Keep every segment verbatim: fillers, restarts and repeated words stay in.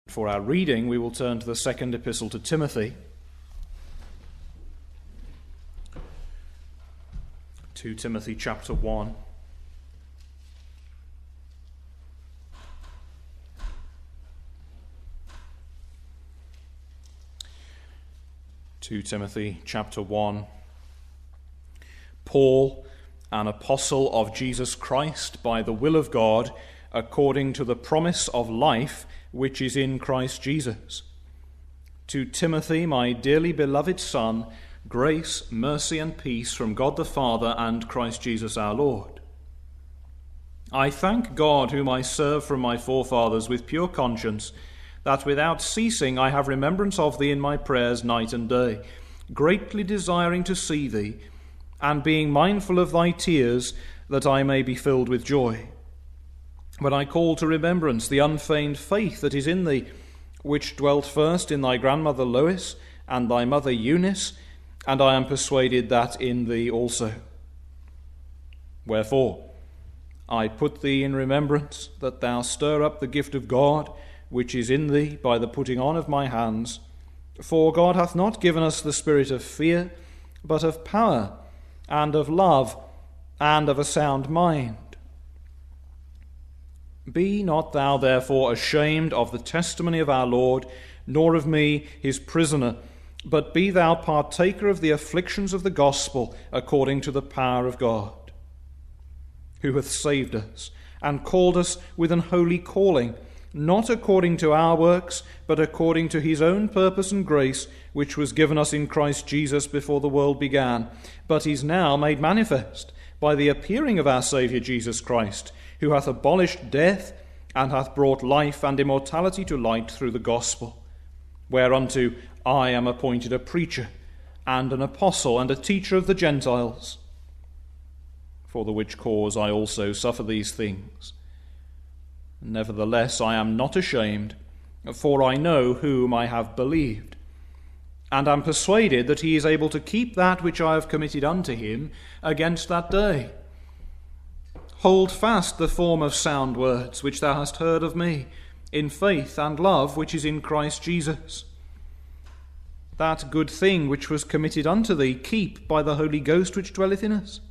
For our reading, we will turn to the second epistle to Timothy. Second Timothy chapter one. Second Timothy chapter one. Paul, an apostle of Jesus Christ by the will of God, according to the promise of life which is in Christ Jesus. To Timothy, my dearly beloved son, grace, mercy, and peace from God the Father and Christ Jesus our Lord. I thank God, whom I serve from my forefathers with pure conscience, that without ceasing I have remembrance of thee in my prayers night and day, greatly desiring to see thee, and being mindful of thy tears, that I may be filled with joy. When I call to remembrance the unfeigned faith that is in thee, which dwelt first in thy grandmother Lois and thy mother Eunice, and I am persuaded that in thee also. Wherefore, I put thee in remembrance that thou stir up the gift of God, which is in thee by the putting on of my hands. For God hath not given us the spirit of fear, but of power, and of love, and of a sound mind. Be not thou therefore ashamed of the testimony of our Lord, nor of me his prisoner, but be thou partaker of the afflictions of the gospel according to the power of God, who hath saved us, and called us with an holy calling, not according to our works, but according to his own purpose and grace, which was given us in Christ Jesus before the world began, but is now made manifest by the appearing of our Saviour Jesus Christ, who hath abolished death, and hath brought life and immortality to light through the gospel, whereunto I am appointed a preacher, and an apostle, and a teacher of the Gentiles. For the which cause I also suffer these things. Nevertheless I am not ashamed, for I know whom I have believed, and am persuaded that he is able to keep that which I have committed unto him against that day. Hold fast the form of sound words which thou hast heard of me, in faith and love which is in Christ Jesus. That good thing which was committed unto thee keep by the Holy Ghost which dwelleth in us.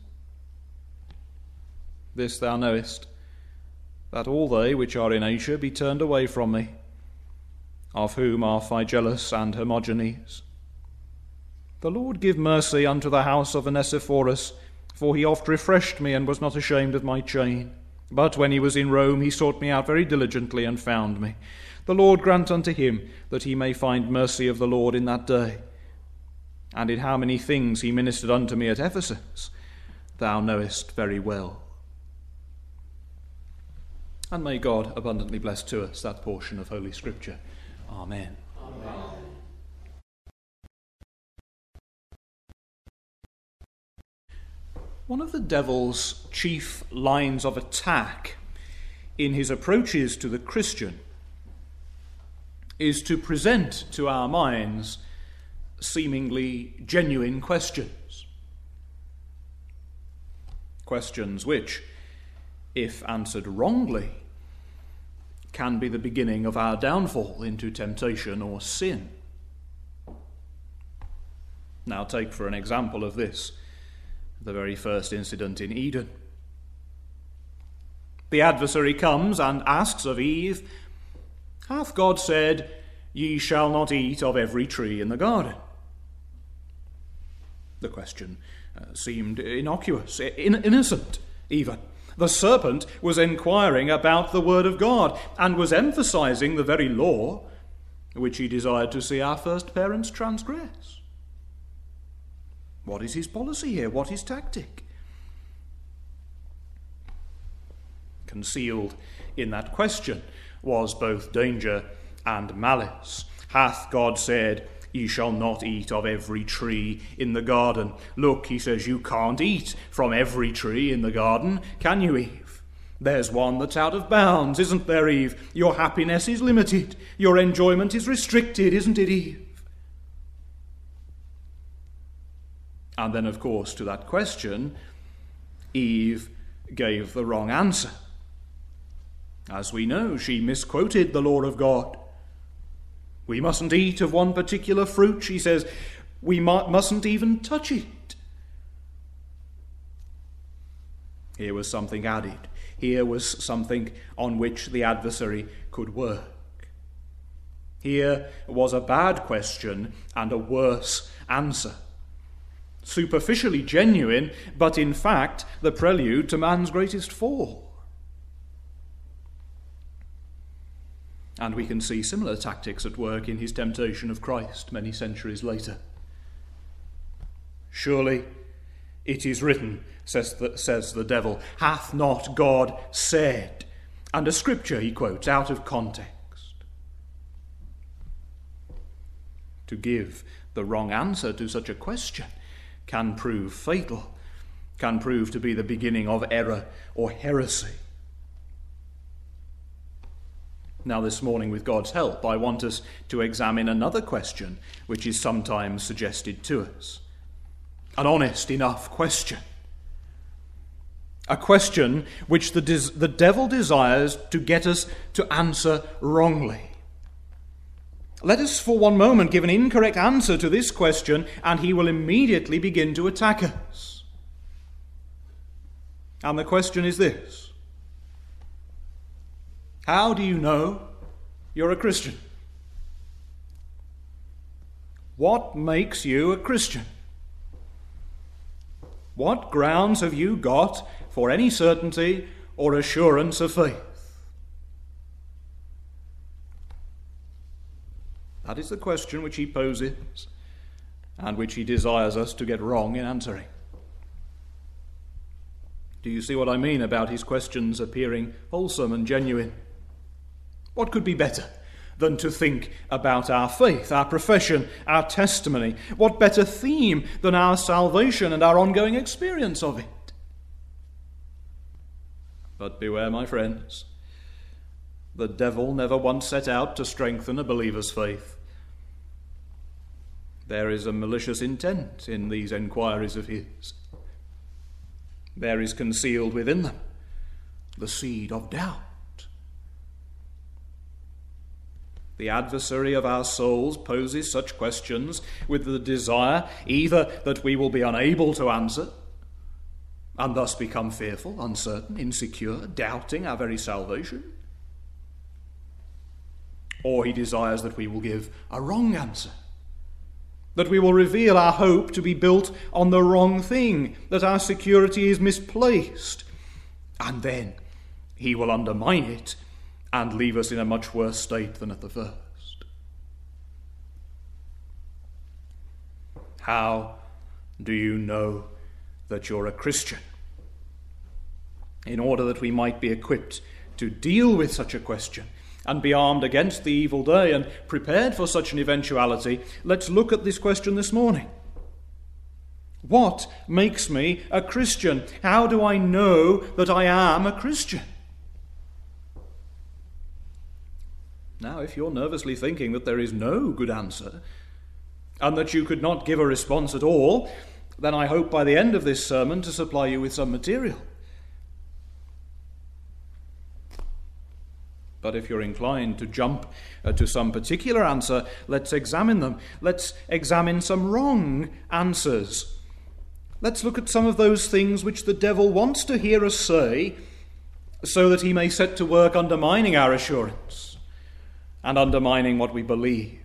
This thou knowest, that all they which are in Asia be turned away from me, of whom are Phygelus and Hermogenes. The Lord give mercy unto the house of Onesiphorus, for he oft refreshed me and was not ashamed of my chain. But when he was in Rome, he sought me out very diligently and found me. The Lord grant unto him that he may find mercy of the Lord in that day. And in how many things he ministered unto me at Ephesus, thou knowest very well. And may God abundantly bless to us that portion of Holy Scripture. Amen. Amen. One of the devil's chief lines of attack in his approaches to the Christian is to present to our minds seemingly genuine questions. Questions which, if answered wrongly, can be the beginning of our downfall into temptation or sin. Now take for an example of this the very first incident in Eden. The adversary comes and asks of Eve, "Hath God said, Ye shall not eat of every tree in the garden?" The question uh, seemed innocuous, in- innocent even. The serpent was inquiring about the word of God and was emphasizing the very law which he desired to see our first parents transgress. What is his policy here? What is tactic? Concealed in that question was both danger and malice. Hath God said, Ye shall not eat of every tree in the garden? Look, he says, you can't eat from every tree in the garden, can you, Eve? There's one that's out of bounds, isn't there, Eve? Your happiness is limited. Your enjoyment is restricted, isn't it, Eve? And then, of course, to that question, Eve gave the wrong answer. As we know, she misquoted the law of God. We mustn't eat of one particular fruit, she says. We mustn't even touch it. Here was something added. Here was something on which the adversary could work. Here was a bad question and a worse answer. Superficially genuine, but in fact the prelude to man's greatest fall. And we can see similar tactics at work in his temptation of Christ many centuries later. Surely it is written, says the, says the devil, hath not God said? And a scripture he quotes out of context. To give the wrong answer to such a question can prove fatal, can prove to be the beginning of error or heresy. Now this morning, with God's help, I want us to examine another question which is sometimes suggested to us. An honest enough question. A question which the, des- the devil desires to get us to answer wrongly. Let us for one moment give an incorrect answer to this question, and he will immediately begin to attack us. And the question is this: how do you know you're a Christian? What makes you a Christian? What grounds have you got for any certainty or assurance of faith? That is the question which he poses and which he desires us to get wrong in answering. Do you see what I mean about his questions appearing wholesome and genuine? What could be better than to think about our faith, our profession, our testimony? What better theme than our salvation and our ongoing experience of it? But beware, my friends, the devil never once set out to strengthen a believer's faith. There is a malicious intent in these enquiries of his. There is concealed within them the seed of doubt. The adversary of our souls poses such questions with the desire either that we will be unable to answer and thus become fearful, uncertain, insecure, doubting our very salvation, or he desires that we will give a wrong answer, that we will reveal our hope to be built on the wrong thing, that our security is misplaced, and then he will undermine it and leave us in a much worse state than at the first. How do you know that you're a Christian? In order that we might be equipped to deal with such a question and be armed against the evil day and prepared for such an eventuality, let's look at this question this morning. What makes me a Christian? How do I know that I am a Christian? Now, if you're nervously thinking that there is no good answer and that you could not give a response at all, then I hope by the end of this sermon to supply you with some material. But if you're inclined to jump uh, to some particular answer, let's examine them. Let's examine some wrong answers. Let's look at some of those things which the devil wants to hear us say so that he may set to work undermining our assurance and undermining what we believe.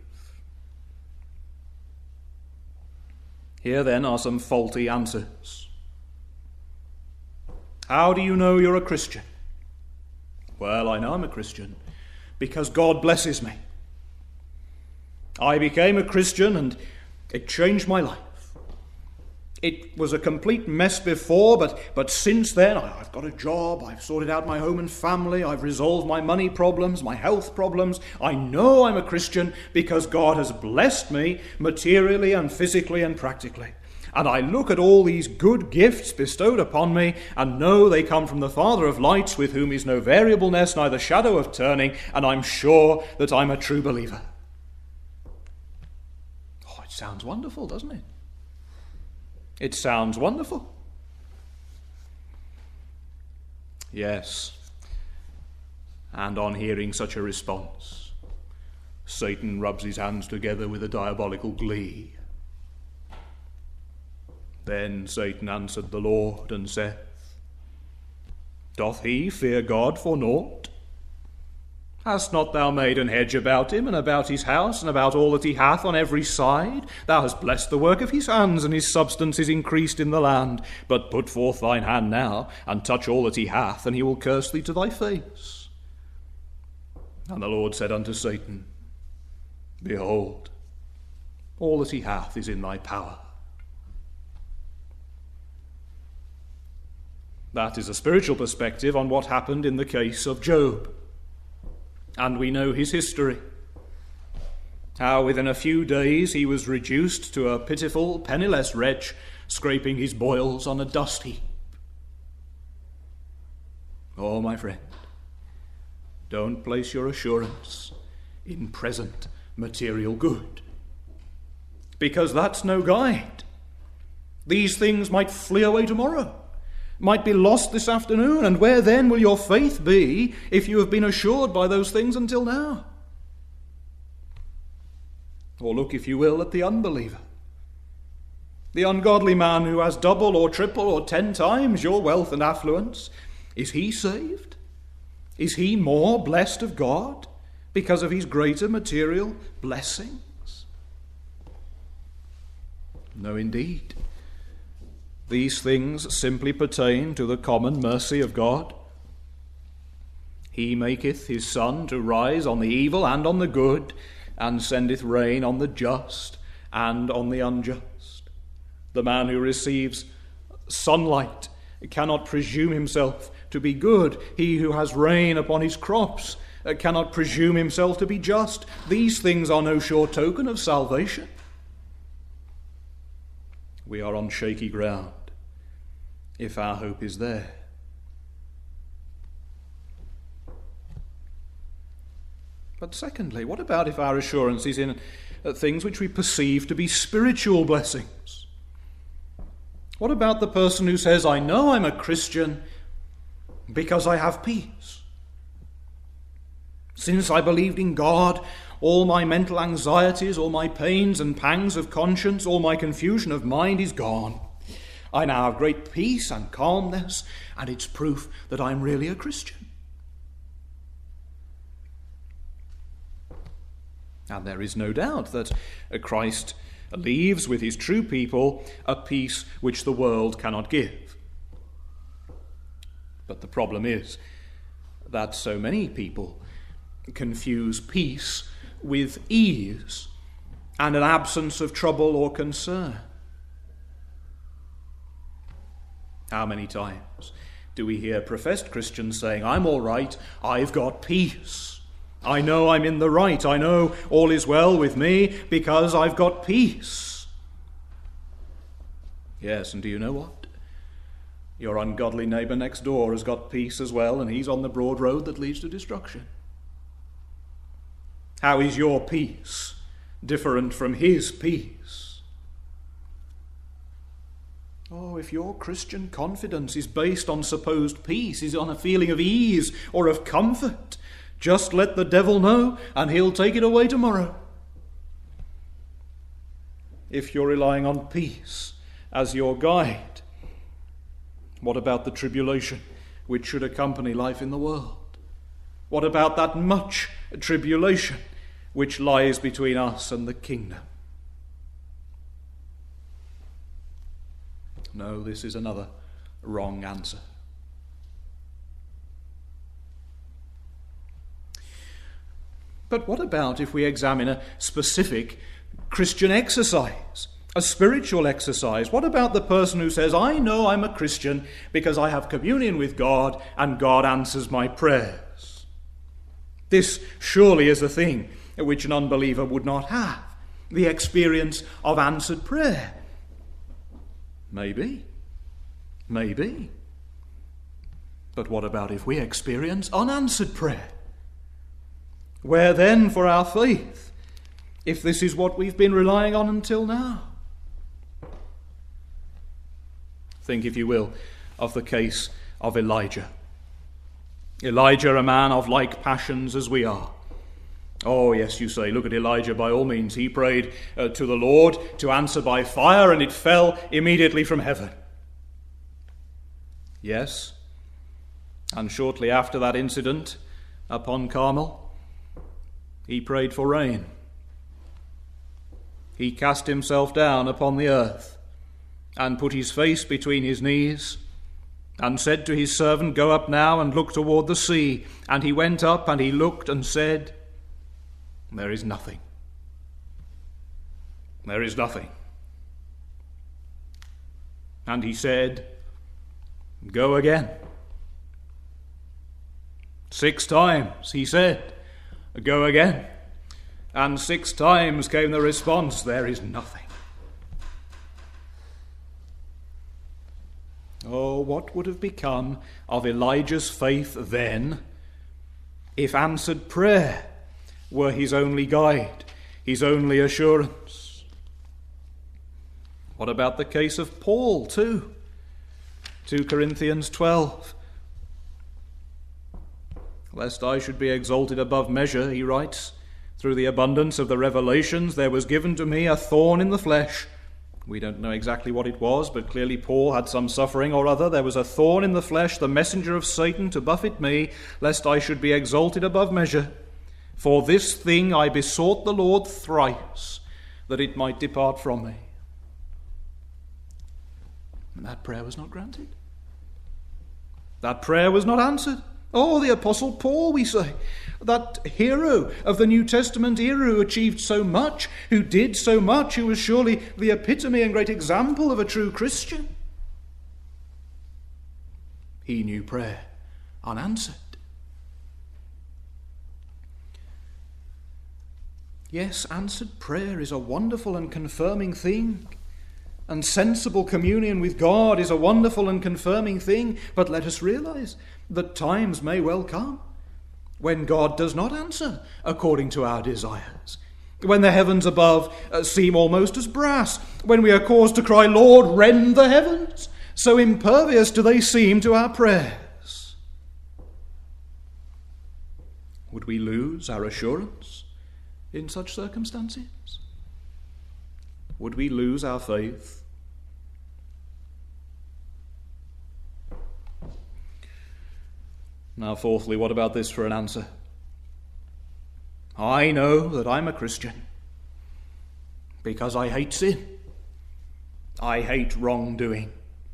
Here then are some faulty answers. How do you know you're a Christian? Well, I know I'm a Christian because God blesses me. I became a Christian and it changed my life. It was a complete mess before, but, but since then I've got a job, I've sorted out my home and family, I've resolved my money problems, my health problems. I know I'm a Christian because God has blessed me materially and physically and practically. And I look at all these good gifts bestowed upon me and know they come from the Father of lights, with whom is no variableness, neither shadow of turning, and I'm sure that I'm a true believer. Oh, it sounds wonderful, doesn't it? It sounds wonderful. Yes. And on hearing such a response, Satan rubs his hands together with a diabolical glee. Then Satan answered the Lord and saith, Doth he fear God for naught? Hast not thou made an hedge about him, and about his house, and about all that he hath on every side? Thou hast blessed the work of his hands, and his substance is increased in the land. But put forth thine hand now, and touch all that he hath, and he will curse thee to thy face. And the Lord said unto Satan, Behold, all that he hath is in thy power. That is a spiritual perspective on what happened in the case of Job. And we know his history. How within a few days he was reduced to a pitiful, penniless wretch, scraping his boils on a dust heap. Oh, my friend, don't place your assurance in present material good, because that's no guide. These things might flee away tomorrow, might be lost this afternoon, and where then will your faith be if you have been assured by those things until now? Or look, if you will, at the unbeliever, the ungodly man who has double or triple or ten times your wealth and affluence. Is he saved? Is he more blessed of God because of his greater material blessings? No, indeed. These things simply pertain to the common mercy of God. He maketh his sun to rise on the evil and on the good, and sendeth rain on the just and on the unjust. The man who receives sunlight cannot presume himself to be good. He who has rain upon his crops cannot presume himself to be just. These things are no sure token of salvation. We are on shaky ground if our hope is there. But secondly, what about if our assurance is in things which we perceive to be spiritual blessings? What about the person who says, I know I'm a Christian because I have peace. Since I believed in God, all my mental anxieties, all my pains and pangs of conscience, all my confusion of mind is gone. I now have great peace and calmness, and it's proof that I'm really a Christian. And there is no doubt that Christ leaves with his true people a peace which the world cannot give. But the problem is that so many people confuse peace with ease and an absence of trouble or concern. How many times do we hear professed Christians saying, I'm all right, I've got peace. I know I'm in the right. I know all is well with me because I've got peace. Yes, and do you know what? Your ungodly neighbour next door has got peace as well, and he's on the broad road that leads to destruction. How is your peace different from his peace? Oh, if your Christian confidence is based on supposed peace, is on a feeling of ease or of comfort, just let the devil know and he'll take it away tomorrow. If you're relying on peace as your guide, what about the tribulation which should accompany life in the world? What about that much tribulation which lies between us and the kingdom? No, this is another wrong answer. But what about if we examine a specific Christian exercise, a spiritual exercise? What about the person who says, I know I'm a Christian because I have communion with God and God answers my prayers? This surely is a thing which an unbeliever would not have, the experience of answered prayer. Maybe, maybe. But what about if we experience unanswered prayer? Where then for our faith, if this is what we've been relying on until now? Think, if you will, of the case of Elijah. Elijah, a man of like passions as we are, Oh, yes, you say, look at Elijah by all means. He prayed uh, to the Lord to answer by fire, and it fell immediately from heaven. Yes, and shortly after that incident upon Carmel, he prayed for rain. He cast himself down upon the earth and put his face between his knees and said to his servant, "Go up now and look toward the sea." And he went up and he looked and said, "There is nothing. There is nothing." And he said, "Go again." Six times he said, "Go again." And six times came the response, "There is nothing." Oh, what would have become of Elijah's faith then if answered prayer were his only guide, his only assurance? What about the case of Paul too? Second Corinthians twelve. "Lest I should be exalted above measure," he writes, "through the abundance of the revelations there was given to me a thorn in the flesh." We don't know exactly what it was, but clearly Paul had some suffering or other. "There was a thorn in the flesh, the messenger of Satan, to buffet me, lest I should be exalted above measure. For this thing I besought the Lord thrice, that it might depart from me." And that prayer was not granted. That prayer was not answered. Oh, the Apostle Paul, we say, that hero of the New Testament era who achieved so much, who did so much, who was surely the epitome and great example of a true Christian. He knew prayer unanswered. Yes, answered prayer is a wonderful and confirming thing, and sensible communion with God is a wonderful and confirming thing, but let us realize that times may well come when God does not answer according to our desires, when the heavens above seem almost as brass, when we are caused to cry, "Lord, rend the heavens," so impervious do they seem to our prayers. Would we lose our assurance in such circumstances? Would we lose our faith? Now, fourthly, what about this for an answer? I know that I'm a Christian because I hate sin. I hate wrongdoing.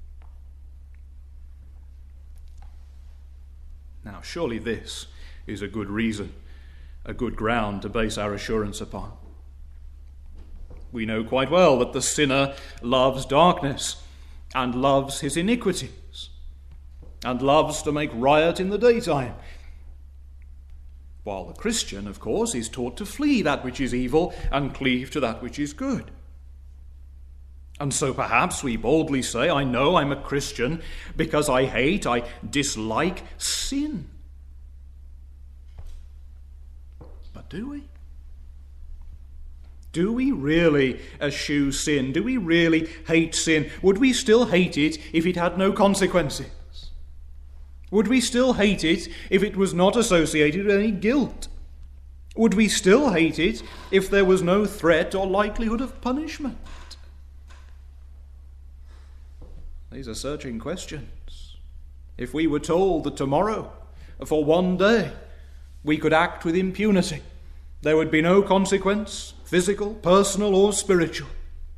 Now, surely this is a good reason, a good ground to base our assurance upon. We know quite well that the sinner loves darkness and loves his iniquities and loves to make riot in the daytime, while the Christian, of course, is taught to flee that which is evil and cleave to that which is good. And so perhaps we boldly say, I know I'm a Christian because I hate, I dislike sin. But do we? Do we really eschew sin? Do we really hate sin? Would we still hate it if it had no consequences? Would we still hate it if it was not associated with any guilt? Would we still hate it if there was no threat or likelihood of punishment? These are searching questions. If we were told that tomorrow, for one day, we could act with impunity, there would be no consequence, physical, personal, or spiritual,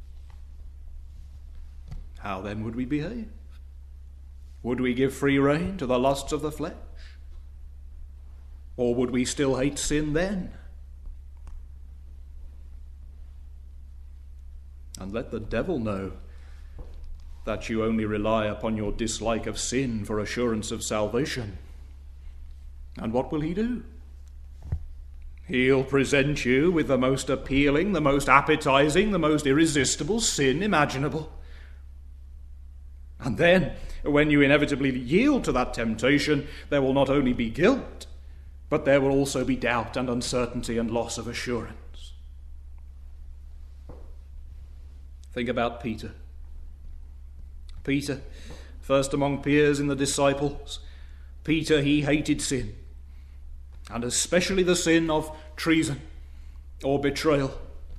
how then would we behave? Would we give free rein to the lusts of the flesh? Or would we still hate sin then? And let the devil know that you only rely upon your dislike of sin for assurance of salvation. And what will he do? He'll present you with the most appealing, the most appetizing, the most irresistible sin imaginable. And then, when you inevitably yield to that temptation, there will not only be guilt, but there will also be doubt and uncertainty and loss of assurance. Think about Peter. Peter, first among peers in the disciples. Peter, he hated sin. and especially the sin of treason or betrayal.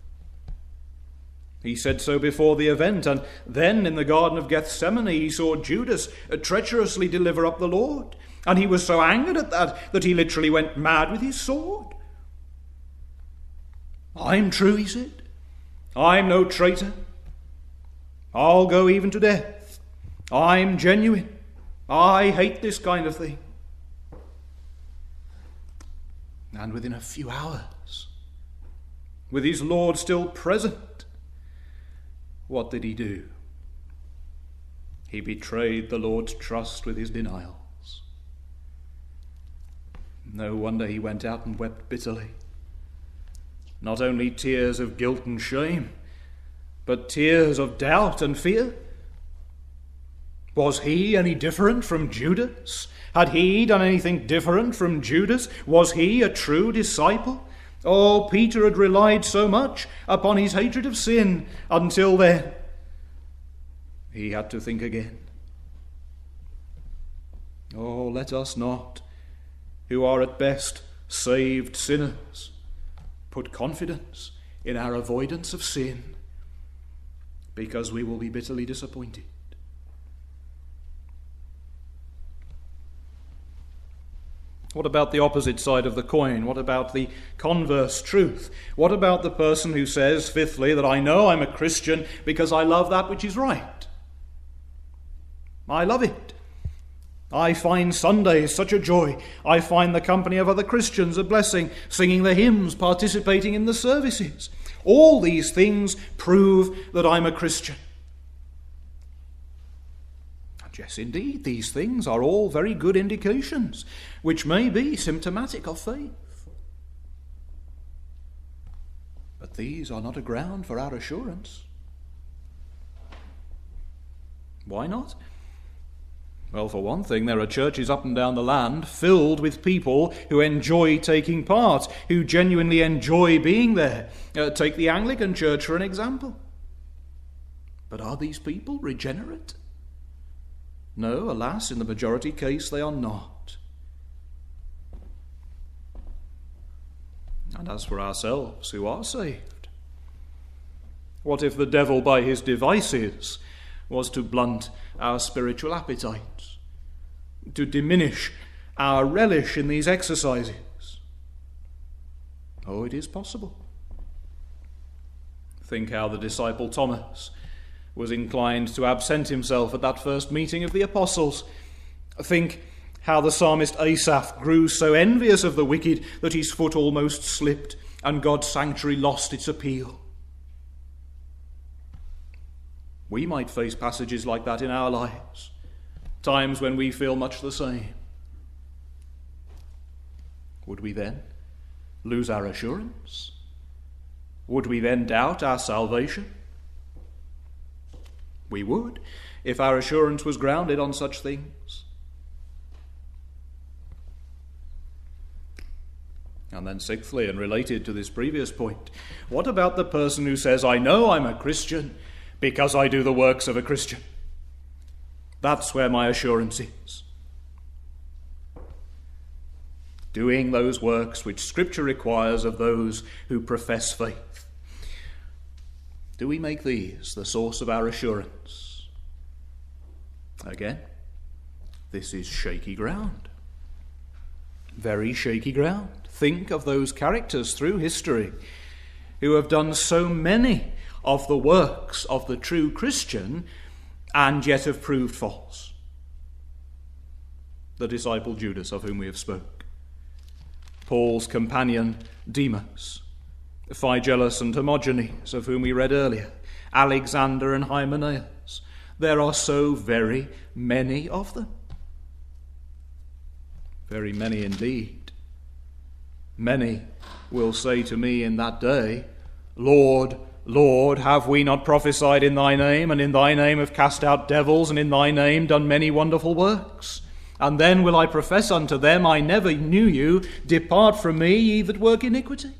He said so before the event, and then in the Garden of Gethsemane he saw Judas treacherously deliver up the Lord, and he was so angered at that that he literally went mad with his sword. I'm true, he said. I'm no traitor. I'll go even to death. I'm genuine. I hate this kind of thing. And within a few hours, with his Lord still present, what did he do? He betrayed the Lord's trust with his denials. No wonder he went out and wept bitterly. Not only tears of guilt and shame, but tears of doubt and fear. Was he any different from Judas? Had he done anything different from Judas? Was he a true disciple? Oh, Peter had relied so much upon his hatred of sin until then. He had to think again. Oh, let us not, who are at best saved sinners, put confidence in our avoidance of sin, because we will be bitterly disappointed. What about the opposite side of the coin? What about the converse truth? What about the person who says, fifthly, that I know I'm a Christian because I love that which is right? I love it. I find Sundays such a joy. I find the company of other Christians a blessing, singing the hymns, participating in the services. All these things prove that I'm a Christian. And yes, indeed, these things are all very good indications, which may be symptomatic of faith. But these are not a ground for our assurance. Why not? Well, for one thing, there are churches up and down the land filled with people who enjoy taking part, who genuinely enjoy being there. Uh, take the Anglican Church for an example. But are these people regenerate? No, alas, in the majority case they are not. And as for ourselves who are saved, what if the devil by his devices was to blunt our spiritual appetites, to diminish our relish in these exercises? Oh, it is possible. Think how the disciple Thomas was inclined to absent himself at that first meeting of the apostles. Think how the psalmist Asaph grew so envious of the wicked that his foot almost slipped and God's sanctuary lost its appeal. We might face passages like that in our lives, times when we feel much the same. Would we then lose our assurance? Would we then doubt our salvation? We would, if our assurance was grounded on such things. And then sixthly, and related to this previous point, what about the person who says, I know I'm a Christian because I do the works of a Christian? That's where my assurance is. Doing those works which Scripture requires of those who profess faith. Do we make these the source of our assurance? Again, this is shaky ground. Very shaky ground. Think of those characters through history who have done so many of the works of the true Christian and yet have proved false. The disciple Judas, of whom we have spoke. Paul's companion Demas. Phygellus and Hermogenes, of whom we read earlier. Alexander and Hymenaeus. There are so very many of them. Very many indeed. Many will say to me in that day, Lord, Lord, have we not prophesied in thy name, and in thy name have cast out devils, and in thy name done many wonderful works? And then will I profess unto them, I never knew you, depart from me, ye that work iniquity.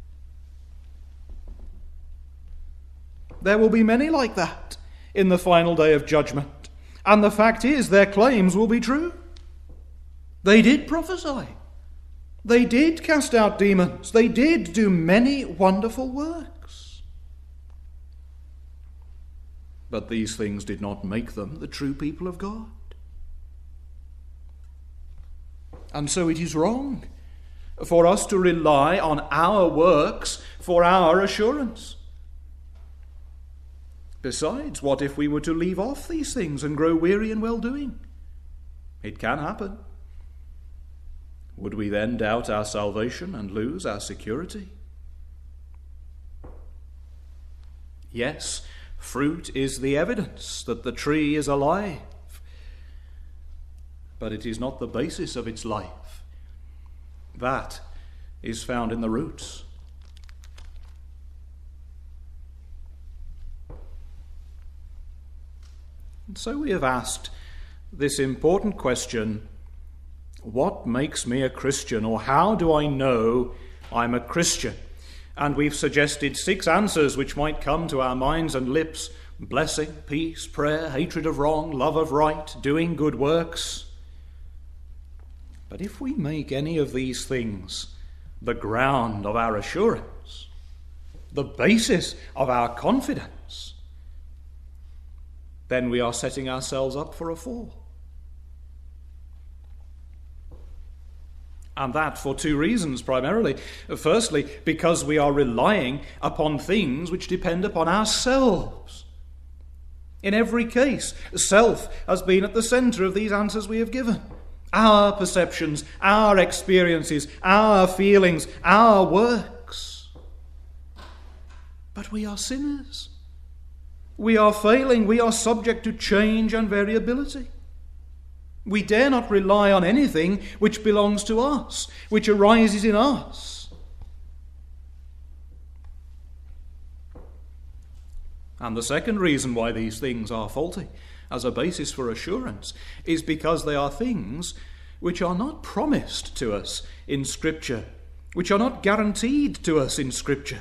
There will be many like that in the final day of judgment. And the fact is, their claims will be true. They did prophesy. They did cast out demons. They did do many wonderful works. But these things did not make them the true people of God. And so it is wrong for us to rely on our works for our assurance. Besides, what if we were to leave off these things and grow weary in well-doing? It can happen. Would we then doubt our salvation and lose our security? Yes, fruit is the evidence that the tree is alive, but it is not the basis of its life. That is found in the roots. And so we have asked this important question: what makes me a Christian, or how do I know I'm a Christian? And we've suggested six answers which might come to our minds and lips: blessing, peace, prayer, hatred of wrong, love of right, doing good works. But if we make any of these things the ground of our assurance, the basis of our confidence, then we are setting ourselves up for a fall. And that for two reasons primarily. Firstly, because we are relying upon things which depend upon ourselves. In every case, self has been at the centre of these answers we have given. Our perceptions, our experiences, our feelings, our works. But we are sinners. We are failing. We are subject to change and variability. We dare not rely on anything which belongs to us, which arises in us. And the second reason why these things are faulty as a basis for assurance is because they are things which are not promised to us in Scripture, which are not guaranteed to us in Scripture.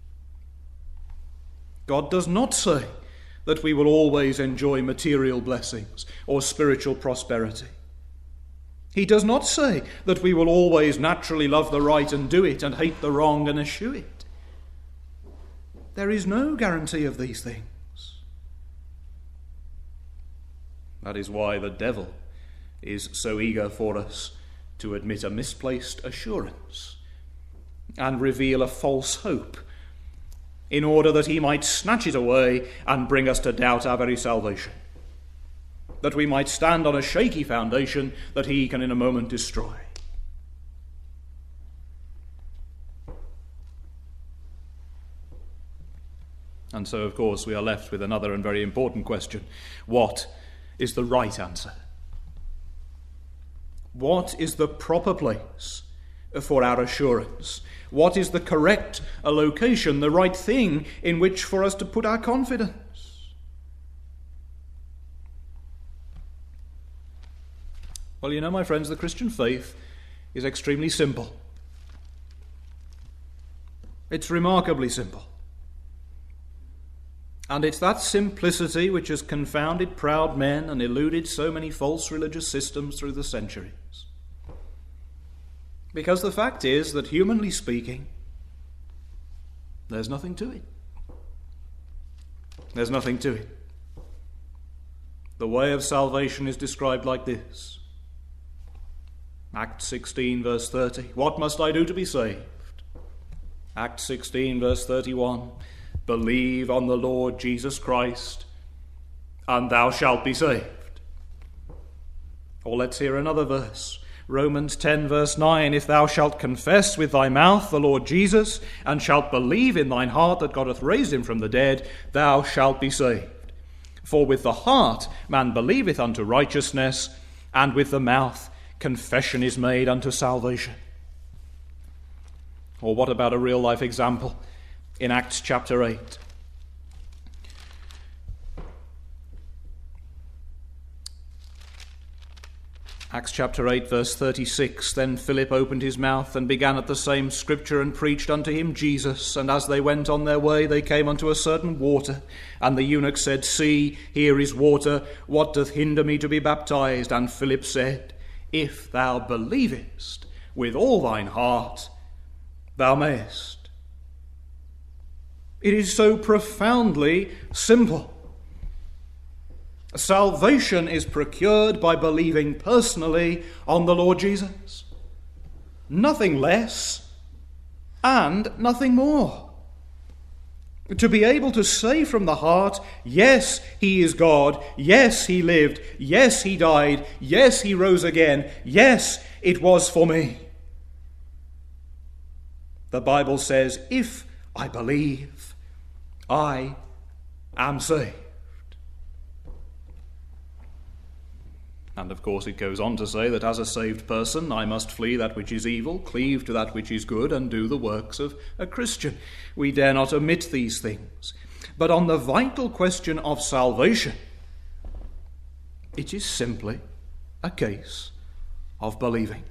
God does not say that we will always enjoy material blessings or spiritual prosperity. He does not say that we will always naturally love the right and do it and hate the wrong and eschew it. There is no guarantee of these things. That is why the devil is so eager for us to admit a misplaced assurance and reveal a false hope, in order that he might snatch it away and bring us to doubt our very salvation, that we might stand on a shaky foundation that he can in a moment destroy. And so, of course, we are left with another and very important question. What is the right answer? What is the proper place for our assurance? What is the correct location, the right thing in which for us to put our confidence? Well, you know, my friends, the Christian faith is extremely simple. It's remarkably simple. And it's that simplicity which has confounded proud men and eluded so many false religious systems through the centuries. Because the fact is that, humanly speaking, there's nothing to it. There's nothing to it. The way of salvation is described like this. Acts sixteen, verse thirty. What must I do to be saved? Acts sixteen, verse thirty-one. Believe on the Lord Jesus Christ, and thou shalt be saved. Or let's hear another verse. Romans ten, verse nine. If thou shalt confess with thy mouth the Lord Jesus, and shalt believe in thine heart that God hath raised him from the dead, thou shalt be saved. For with the heart man believeth unto righteousness, and with the mouth confession is made unto salvation. Or what about a real-life example in Acts chapter eight? Acts chapter eight, verse thirty-six. Then Philip opened his mouth and began at the same scripture and preached unto him Jesus. And as they went on their way, they came unto a certain water. And the eunuch said, See, here is water. What doth hinder me to be baptized? And Philip said, If thou believest with all thine heart, thou mayest. It is so profoundly simple. Salvation is procured by believing personally on the Lord Jesus. Nothing less and nothing more. To be able to say from the heart, yes, he is God, yes, he lived, yes, he died, yes, he rose again, yes, it was for me. The Bible says, if I believe, I am saved. And of course it goes on to say that as a saved person, I must flee that which is evil, cleave to that which is good, and do the works of a Christian. We dare not omit these things. But on the vital question of salvation, it is simply a case of believing.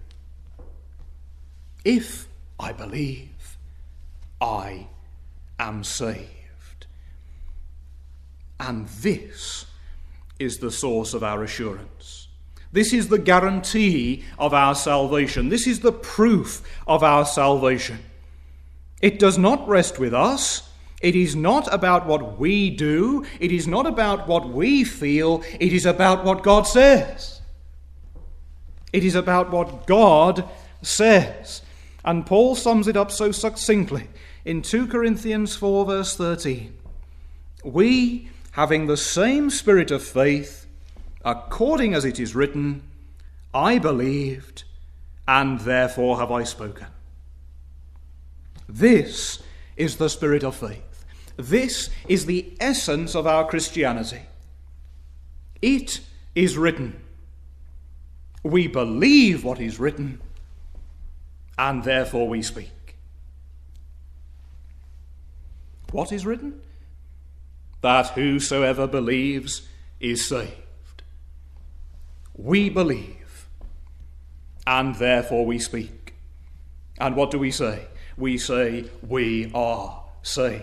If I believe, I am saved. And this is the source of our assurance. This is the guarantee of our salvation. This is the proof of our salvation. It does not rest with us. It is not about what we do. It is not about what we feel. It is about what God says. It is about what God says. And Paul sums it up so succinctly in two Corinthians four, verse thirteen. We, having the same spirit of faith, according as it is written, I believed, and therefore have I spoken. This is the spirit of faith. This is the essence of our Christianity. It is written. We believe what is written, and therefore we speak. What is written? That whosoever believes is saved. We believe, and therefore we speak. And what do we say? We say, we are saved.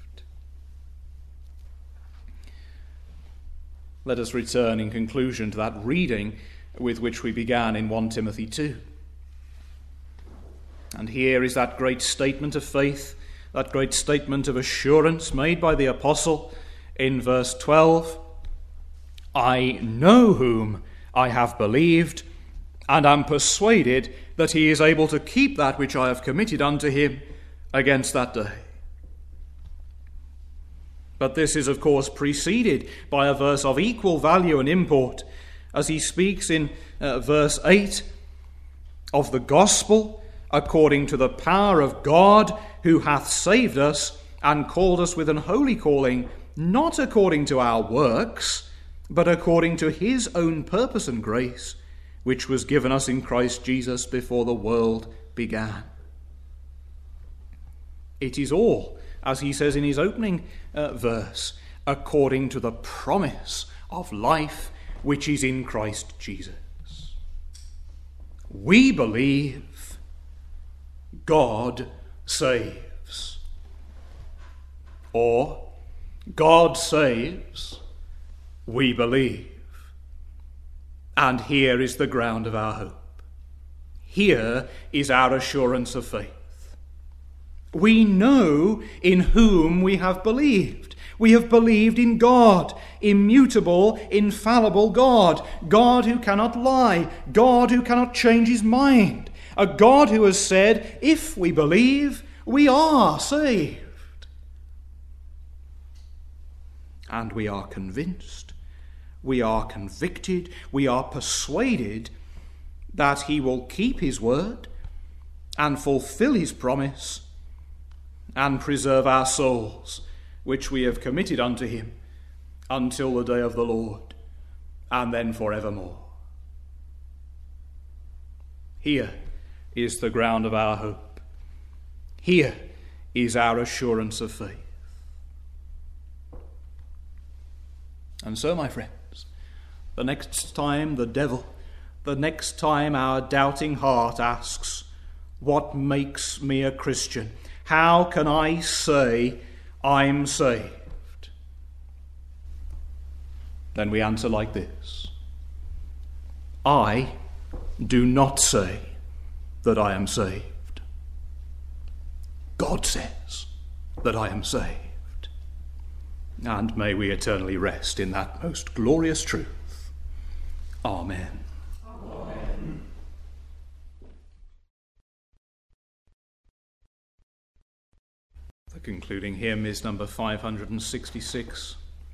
Let us return in conclusion to that reading with which we began in First Timothy two. And here is that great statement of faith, that great statement of assurance made by the apostle in verse twelve. I know whom I have believed, and am persuaded that he is able to keep that which I have committed unto him against that day. But this is, of course, preceded by a verse of equal value and import, as he speaks in uh, verse eight of the gospel according to the power of God, who hath saved us and called us with an holy calling, not according to our works, but according to his own purpose and grace, which was given us in Christ Jesus before the world began. It is all, as he says in his opening uh, verse, according to the promise of life which is in Christ Jesus. We believe, God saves. Or, God saves, we believe. And here is the ground of our hope. Here is our assurance of faith. We know in whom we have believed. We have believed in God, immutable, infallible God, God who cannot lie, God who cannot change his mind, a God who has said, if we believe, we are saved. And we are convinced, we are convicted, we are persuaded that he will keep his word and fulfill his promise and preserve our souls, which we have committed unto him until the day of the Lord, and then forevermore. Here is the ground of our hope. Here is our assurance of faith. And so, my friends, the next time the devil, the next time our doubting heart asks, what makes me a Christian? How can I say I'm saved? Then we answer like this. I do not say that I am saved. God says that I am saved. And may we eternally rest in that most glorious truth. Amen. Amen. The concluding hymn is number five hundred sixty-six.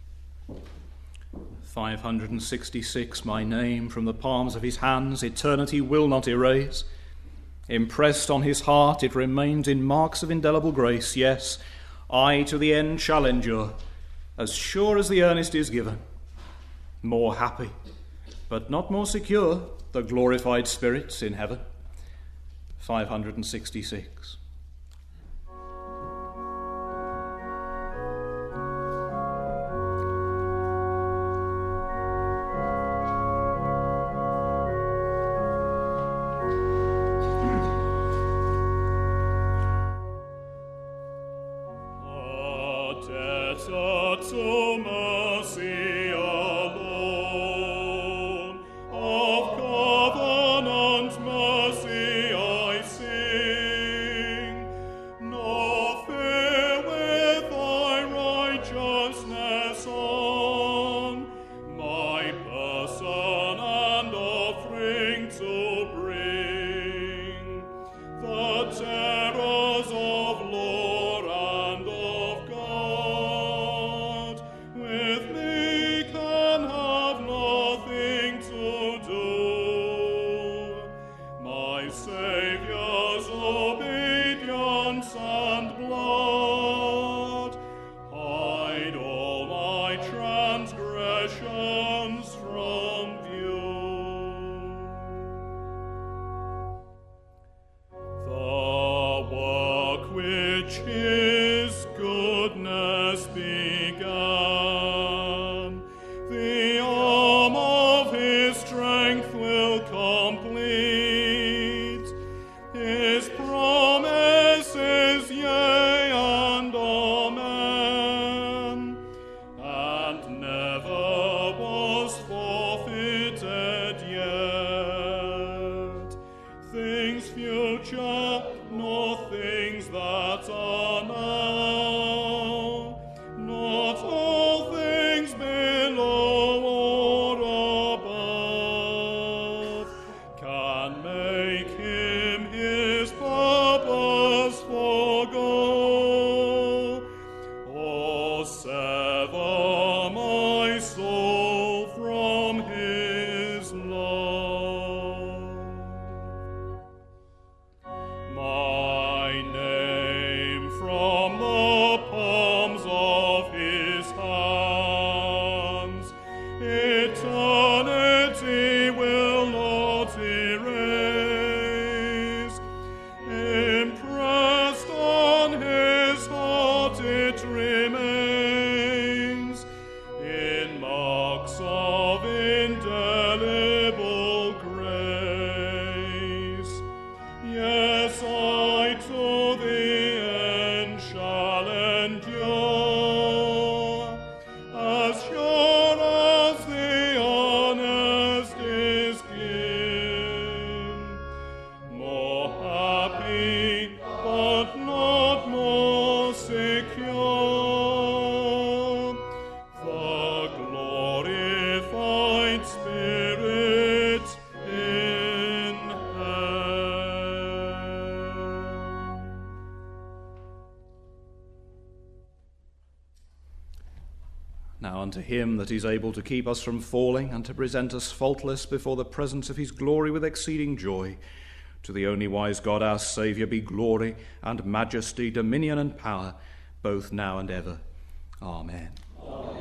five hundred sixty-six, my name from the palms of his hands eternity will not erase. Impressed on his heart it remains in marks of indelible grace. Yes, I to the end shall endure, as sure as the earnest is given. More happy, but not more secure, the glorified spirits in heaven. five hundred sixty-six. Now unto him that is able to keep us from falling and to present us faultless before the presence of his glory with exceeding joy, to the only wise God our Saviour be glory and majesty, dominion and power, both now and ever. Amen. Amen.